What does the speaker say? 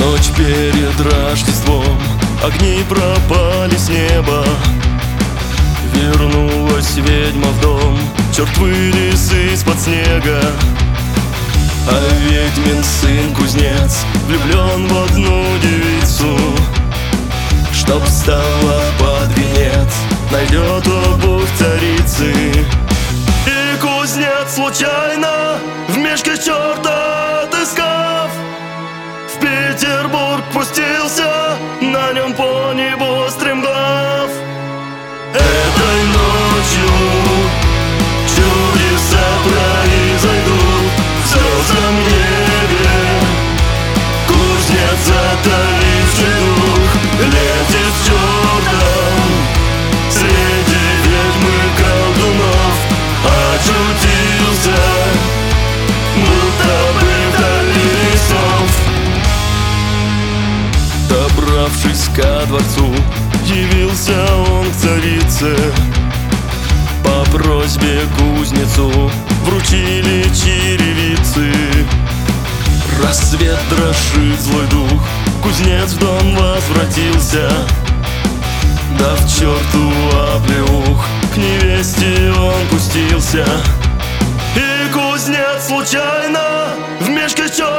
Ночь перед Рождеством, огни пропали с неба. Вернулась ведьма в дом, черт вылез из-под снега. А ведьмин сын кузнец влюблен в одну девицу. Чтоб стала под венец, найдет обувь царицы. И кузнец случайно в мешке черта отыскав, в Петербург пустился, на нем по небу стремглав. Этой ночью чудеса произойдут в звездном небе. Кузнец, затаивший дух, летит с чертом среди ведьм и колдунов. Очутился, будто бы вдали лесов. Добравшись ко дворцу, явился он к царице. По просьбе кузнецу вручили черевицы. Рассвет дрожит злой дух, кузнец в дом возвратился. Дав черту оплеух, к невесте он пустился. И кузнец случайно в мешке черта